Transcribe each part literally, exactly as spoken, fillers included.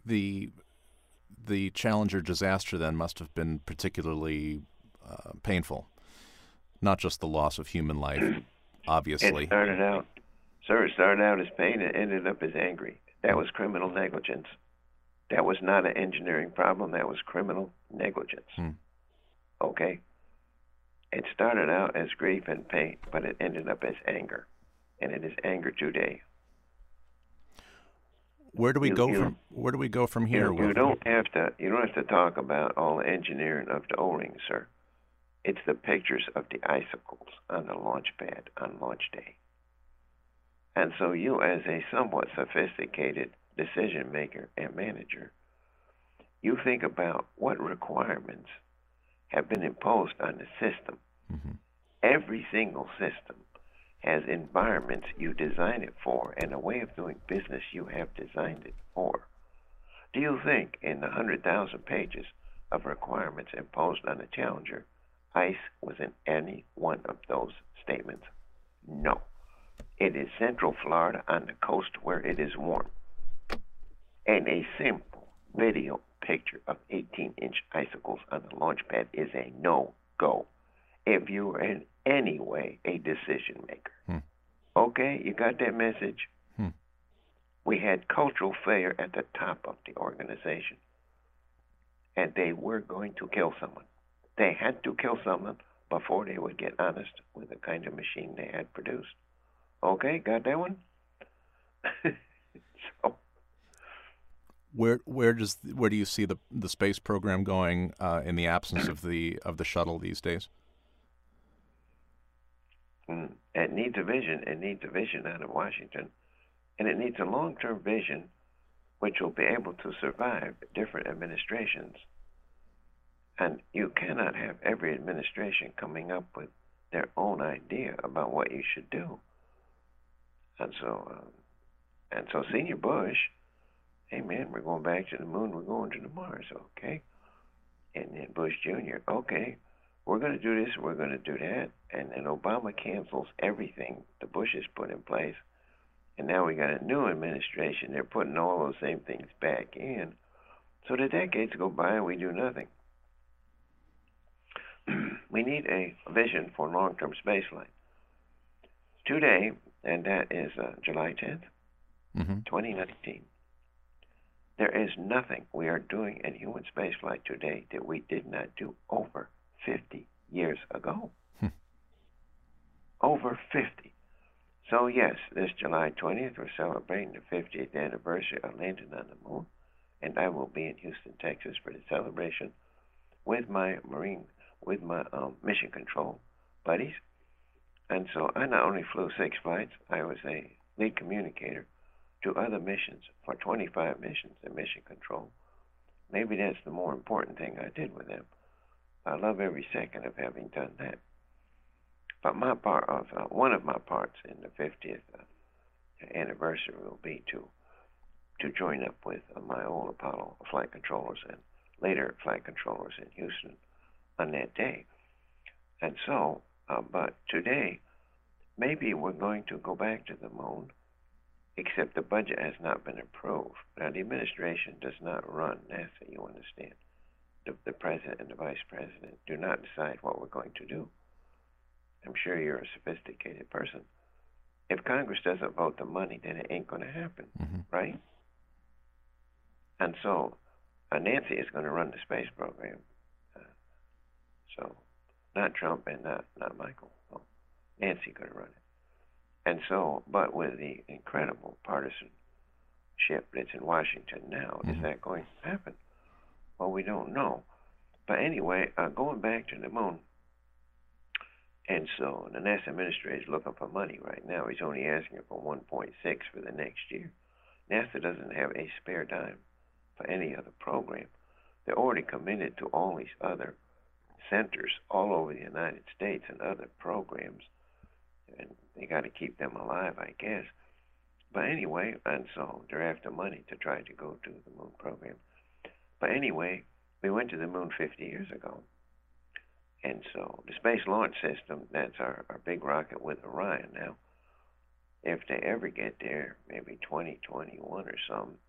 the the Challenger disaster then must have been particularly uh, painful, not just the loss of human life, It obviously. started out, sir, it started out as pain and ended up as angry. That was criminal negligence. That was not an engineering problem. That was criminal negligence. Hmm. Okay? It started out as grief and pain, but it ended up as anger. And it is anger today. Where do we You, go you, from Where do we go from here? you, Will? you don't have to you don't have to talk about all the engineering of the O-rings, sir. It's the pictures of the icicles on the launch pad on launch day. And so you, as a somewhat sophisticated decision maker and manager, you think about what requirements have been imposed on the system. Mm-hmm. Every single system has environments you design it for and a way of doing business you have designed it for. Do you think in the one hundred thousand pages of requirements imposed on the Challenger, ice was in any one of those statements? No. It is Central Florida on the coast where it is warm. And a simple video picture of eighteen-inch icicles on the launch pad is a no-go if you are in any way a decision maker. Hmm. Okay, you got that message? Hmm. We had cultural failure at the top of the organization, and they were going to kill someone. They had to kill someone before they would get honest with the kind of machine they had produced. Okay, got that one? so, Where where does where do you see the the space program going uh, in the absence of the of the shuttle these days? mm, it needs a vision. It needs a vision out of Washington, and it needs a long-term vision which will be able to survive different administrations. And you cannot have every administration coming up with their own idea about what you should do. And so, um, and so, Senior Bush, hey man, we're going back to the moon. We're going to the Mars, okay? And then Bush Junior, okay, we're going to do this. We're going to do that. And then Obama cancels everything the Bushes put in place. And now we got a new administration. They're putting all those same things back in. So the decades go by and we do nothing. We need a vision for long-term spaceflight. Today, and that is uh, July tenth, Mm-hmm. twenty nineteen, there is nothing we are doing in human spaceflight today that we did not do over fifty years ago. Hmm. Over fifty. So yes, this July twentieth, we're celebrating the fiftieth anniversary of landing on the moon, and I will be in Houston, Texas for the celebration with my Marine, with my um, mission control buddies. And so I not only flew six flights, I was a lead communicator to other missions for twenty-five missions in mission control. Maybe that's the more important thing I did with them. I love every second of having done that. But my part of uh, one of my parts in the fiftieth uh, anniversary will be to to join up with uh, my old Apollo flight controllers and later flight controllers in Houston on that day. And so, uh, but today, maybe we're going to go back to the moon, except the budget has not been approved. Now, the administration does not run NASA, you understand. The, the president and the vice president do not decide what we're going to do. I'm sure you're a sophisticated person. If Congress doesn't vote the money, then it ain't going to happen, Mm-hmm. right? And so uh, Nancy is going to run the space program. Uh, so not Trump and not, not Michael. No, Nancy going to run it. And so, but with the incredible partisanship that's in Washington now, Mm-hmm. is that going to happen? Well, we don't know. But anyway, uh, going back to the moon, and so the NASA administrator is looking for money right now. He's only asking for one point six for the next year. NASA doesn't have a spare dime for any other program. They're already committed to all these other centers all over the United States and other programs, and they got to keep them alive, I guess. But anyway, and so they're after money to try to go to the moon program. But anyway, we went to the moon fifty years ago. And so the Space Launch System, that's our, our big rocket with Orion now. If they ever get there, maybe twenty twenty-one or something,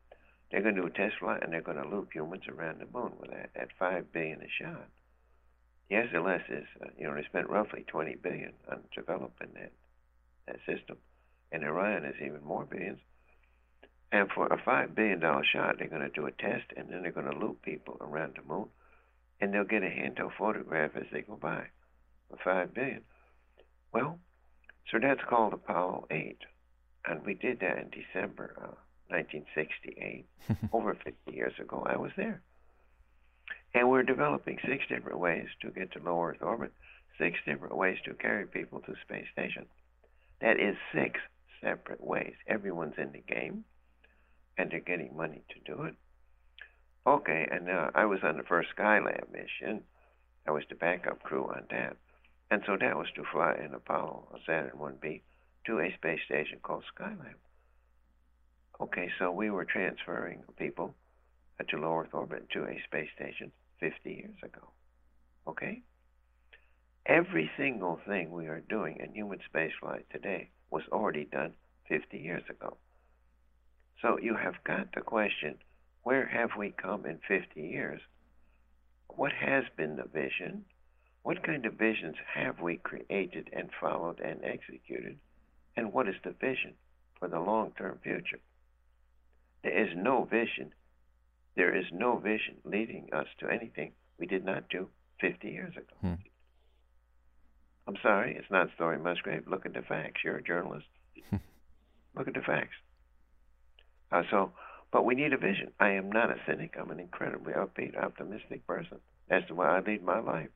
They're going to do a test flight, and they're going to loop humans around the moon with that at five billion a shot. The S L S is, uh, you know, they spent roughly twenty billion on developing that that system, and Orion is even more billions. And for a five billion dollar shot, they're going to do a test, and then they're going to loop people around the moon, and they'll get a handheld photograph as they go by for five billion. Well, so that's called Apollo eight, and we did that in December uh, nineteen sixty-eight, over fifty years ago. I was there. And we're developing six different ways to get to low Earth orbit, six different ways to carry people to space station. That is six separate ways. Everyone's in the game, and they're getting money to do it. Okay, and uh, I was on the first Skylab mission. I was the backup crew on that. And so that was to fly an Apollo, a Saturn one B, to a space station called Skylab. Okay, so we were transferring people to low Earth orbit to a space station fifty years ago. Okay? Every single thing we are doing in human spaceflight today was already done fifty years ago. So you have got the question, where have we come in fifty years? What has been the vision? What kind of visions have we created and followed and executed? And what is the vision for the long-term future? There is no vision. There is no vision leading us to anything we did not do fifty years ago. Hmm. I'm sorry, it's not Story Musgrave. Look at the facts. You're a journalist. Look at the facts. Uh, so, but we need a vision. I am not a cynic. I'm an incredibly upbeat, optimistic person. That's the way I lead my life.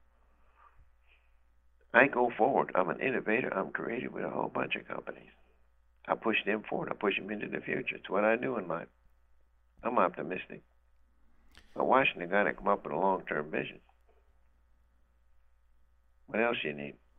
I go forward. I'm an innovator. I'm creative with a whole bunch of companies. I push them forward. I push them into the future. It's what I do in life. I'm optimistic. But Washington got to come up with a long-term vision. What else you need?